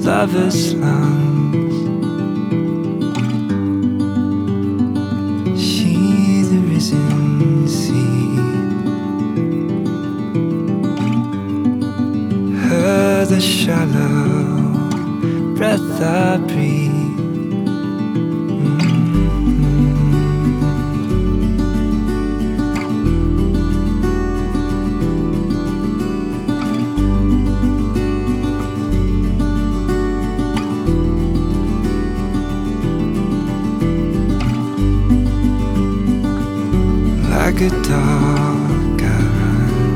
lover's lungs. She the risen sea, her the shallow breath I breathe. Like a dog I run,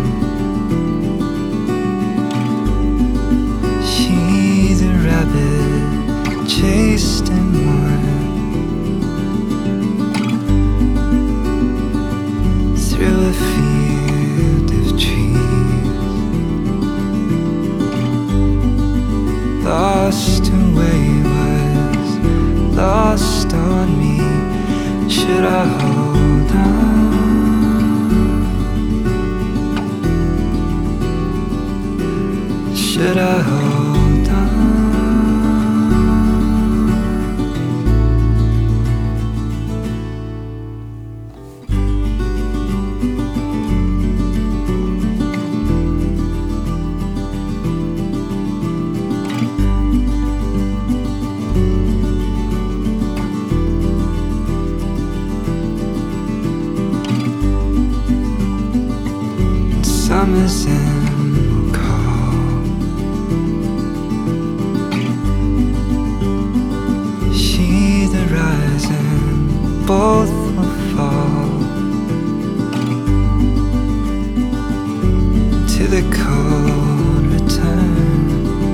she the rabbit chased and won. Through a field of trees, lost away was lost on me. Should I hold on? Should I hold on? Summer's end will call. She the rising, both will fall to the cold return,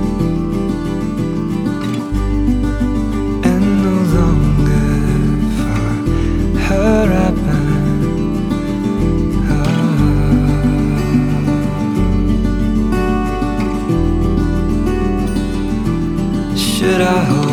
and no longer for her I burn. Should I hold